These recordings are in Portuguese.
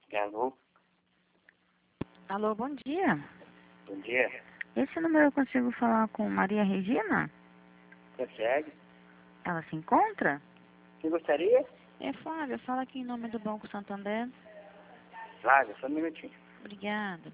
Alô? Alô, bom dia. Bom dia. Esse número eu consigo falar com Maria Regina? Consegue? Ela se encontra? Você gostaria? É Flávia, fala aqui em nome do Banco Santander. Flávia, só um minutinho. Obrigada.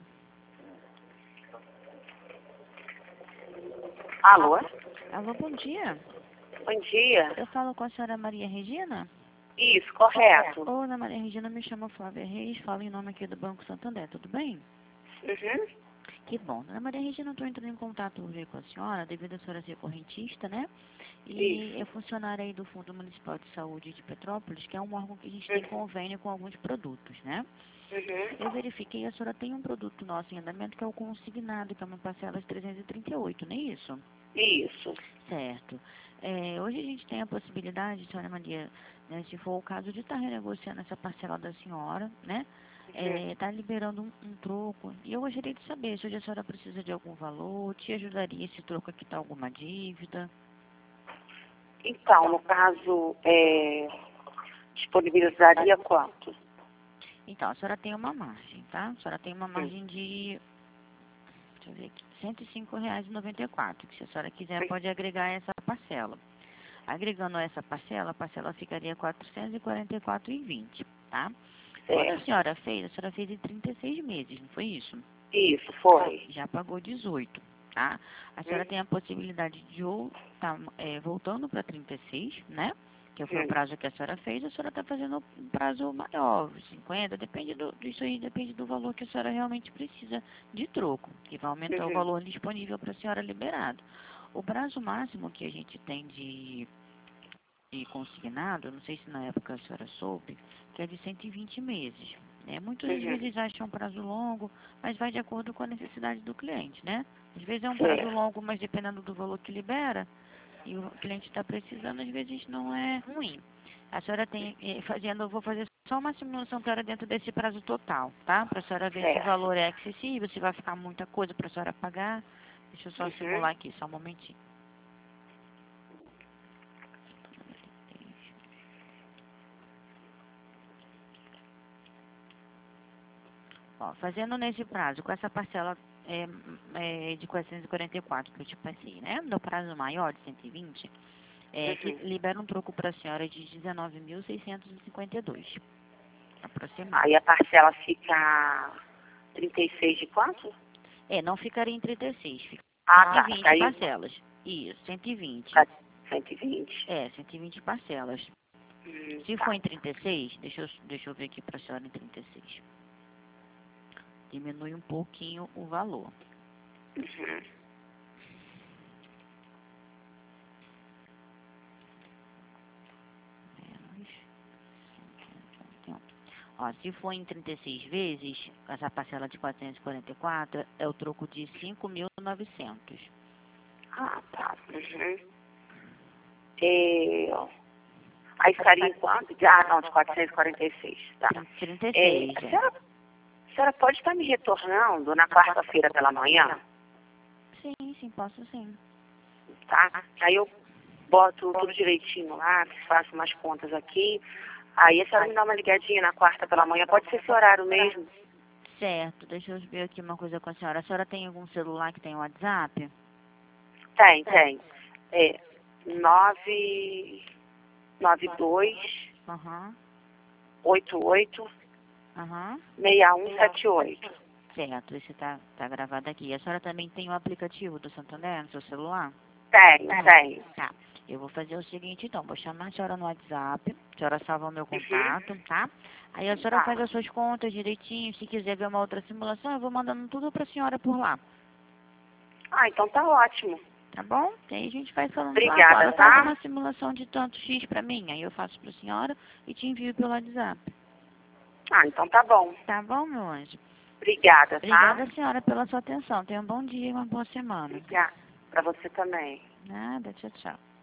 Alô? Alô, bom dia. Bom dia. Eu falo com a senhora Maria Regina? Isso, correto. Ô, Ana Maria Regina, me chama Flávia Reis, falo em nome aqui do Banco Santander, tudo bem? Uhum. Que bom. Ana Maria Regina, eu estou entrando em contato hoje com a senhora, devido a senhora ser correntista, né? E é funcionária aí do Fundo Municipal de Saúde de Petrópolis, que é um órgão que a gente tem convênio com alguns produtos, né? Eu verifiquei, a senhora tem um produto nosso em andamento, que é o consignado, que é uma parcela de 338, não é isso? Isso. Certo. Hoje a gente tem a possibilidade, senhora Maria, né, se for o caso de estar renegociando essa parcela da senhora, né? Está liberando um troco. E eu gostaria de saber se hoje a senhora precisa de algum valor, te ajudaria esse troco a quitar alguma dívida? Então, no caso, disponibilizaria quanto? Então, a senhora tem uma margem, tá? A senhora tem uma margem de, deixa eu ver aqui, R$ 105,94, que se a senhora quiser pode agregar essa parcela. Agregando essa parcela, a parcela ficaria R$ 444,20, tá? Quando a senhora fez em 36 meses, não foi isso? Isso, foi. Já pagou 18, tá? A senhora tem a possibilidade de ou tá, voltando para 36, né? Que foi o prazo que a senhora fez, a senhora está fazendo um prazo maior, 50, isso aí depende do valor que a senhora realmente precisa de troco, que vai aumentar o valor disponível para a senhora liberado. O prazo máximo que a gente tem de consignado, não sei se na época a senhora soube, que é de 120 meses. Muitas vezes acham um prazo longo, mas vai de acordo com a necessidade do cliente, né? Às vezes é um prazo longo, mas dependendo do valor que libera, e o cliente está precisando, às vezes não é ruim. A senhora tem, eu vou fazer só uma simulação para dentro desse prazo total, tá? Para a senhora ver se o valor é acessível, se vai ficar muita coisa para a senhora pagar. Deixa eu só simular aqui, só um momentinho. Ó, fazendo nesse prazo, com essa parcela de 444 que eu te passei, né? No prazo maior de 120, que libera um troco para a senhora de 19.652, aproximado. Aí a parcela fica 36 de quanto? Não ficaria em 36, fica em 120 parcelas. Isso, 120. 120? 120 parcelas. Se for em 36, deixa eu ver aqui para a senhora em 36. Diminui um pouquinho o valor. Ó, se for em 36 vezes, essa parcela de 444 é o troco de 5.900. Ah, tá. Aí ficaria em quanto? De 446, tá. 36, A senhora pode estar me retornando na quarta-feira pela manhã? Sim, posso sim. Tá? Aí eu boto tudo direitinho lá, faço umas contas aqui. Aí a senhora me dá uma ligadinha na quarta pela manhã. Pode ser esse horário mesmo? Certo, deixa eu ver aqui uma coisa com a senhora. A senhora tem algum celular que tem WhatsApp? Tem. 992 88 6178. Certo, esse tá gravado aqui. A senhora também tem o aplicativo do Santander no seu celular? Tem. Tá. Eu vou fazer o seguinte, então. Vou chamar a senhora no WhatsApp. A senhora salva o meu contato, tá? Aí a senhora faz as suas contas direitinho. Se quiser ver uma outra simulação, eu vou mandando tudo pra senhora por lá. Ah, então tá ótimo. Tá bom? E aí a gente vai falando. Obrigada, Agora tá? faz uma simulação de tanto X pra mim. Aí eu faço pra senhora e te envio pelo WhatsApp. Ah, então tá bom. Tá bom, meu anjo? Obrigada, tá? Obrigada, senhora, pela sua atenção. Tenha um bom dia e uma boa semana. Obrigada. Pra você também. Nada, tchau.